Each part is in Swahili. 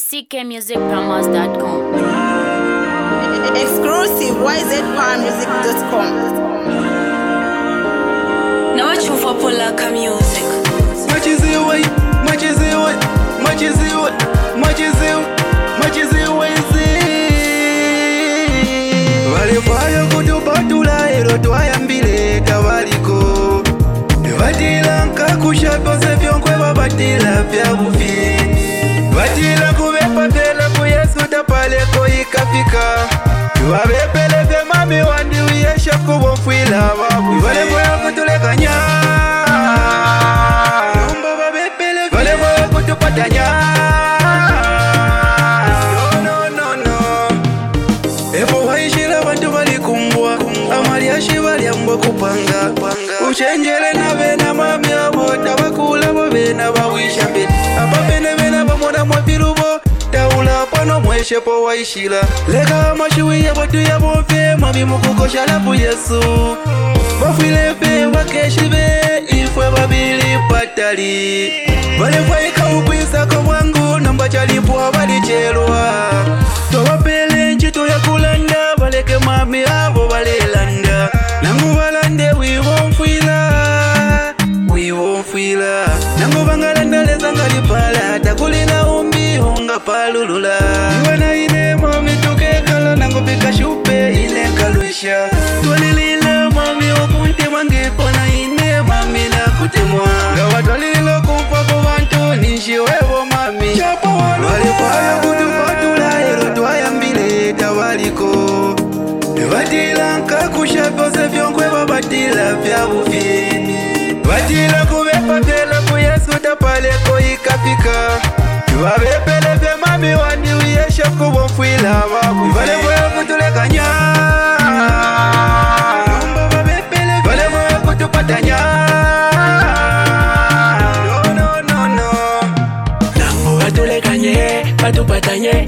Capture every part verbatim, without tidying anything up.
C K music promos dot com. Exclusive Y Z Power Music dot com. Now you for Polaka music. Much is it way, much is it way, much is it way, much is it, much is it way. Vale fire kutupatula ero twayambile tawaliko. Batila nkakusha pose vyonkwe babatila vya bufi. Batila kubepa tela kuyesu tapaleko ikafika. Wabepele vya mami wandi uyesha kubo mfwila wabu. Wale mwewa kutulekanya. Numba wabepele vya wale mwewa kutupatanya. No, no, no, no. Epo waishila bantu walikumbwa. Amaliashi waliambwa kupanga. Uchenjele na vena mami abota wakula bo vena bawisha mbe. Apa vena vena bamona mwafirubo. Taula pano mweshe po waishila. Lega mashui ya botu ya bonfe. Mami mukukosha lapu yesu. Bafile fe wakeshibe. Ifwe babili patali. Vale fwaika ukwisa kwa wangu. Namba chalipwa bali chelwa. Towa pele nchito ya kulanda. Valeke mami abo vale landa. Nangu valande wivo mfwila. Wivo mfwila. Nangu vangalanda leza ngalipala. Takulina umbi hunga palulula. Iwana ine mami tukekala. Nangu pika shupe ile kaluisha. Twalilila mami wakunte mangepona ine mami na kutemwa. Gawa twalililo kumpa kwa wantu nishi wevo mami. Chapa walu walipaya kutupatula ero twayambile tawaliko. Batila nkakusha pose vyonkwe babatila vya bufi. Batila kubepa tela kuyesu tapaleko ikafika. Wabepele vya mami wandi uyesha kubo mfwila wabu. Vale mwewa kutulekanya. Numba wabepele vale mwewa kutupatanya. No, no, no, no. Nango batulekanye, batupatanye.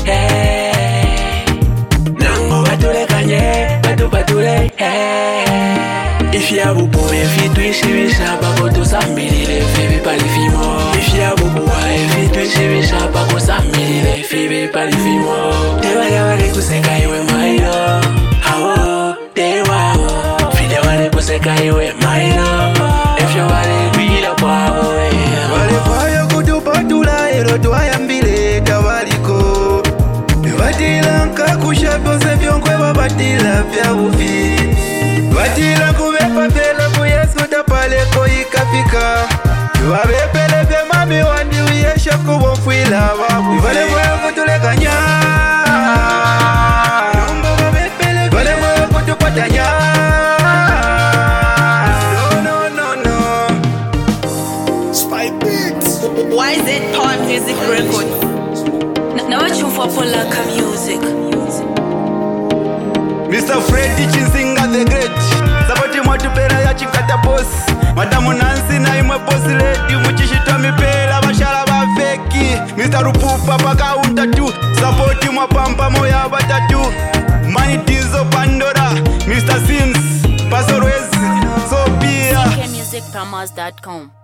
Nango batulekanye, batupatule. If you have a boy, if you twist, you wish up about to some million, baby, palifimo. If you have a boy, if you twist, you wish up about some million, baby, palifimo. They were never to say, I went my love. How they were. If they were to say, I went my love. If you were to be the power, Vale fire kutupatula ero twayambile tawaliko. Batila nkakusha pose vyonkwe babatila vya bufi. Batila kubepa tela kuyesu tapaleko ikafika. Wabepele vya mami wandi uyesha kubo mfwila wabu. Vale mwewa kutulekanya. Numba wabepele vale mwewa kutupatanya. No, no, no, no. Spy Beats. Y Z Power Music Record. now you for Polaka music. Mister Freddy Chinsinga the Great. Saboti mwatupera ya chikata boss. Madamu Nancy na imwe boss lady. Muchishita mipela bashala ba feki. Mister Rupupa paka untatu. Saboti mwapampa moya batatu. Mani Tizo Pandora. Mister Sims Pasorwezi Sophia. C K music promos dot com.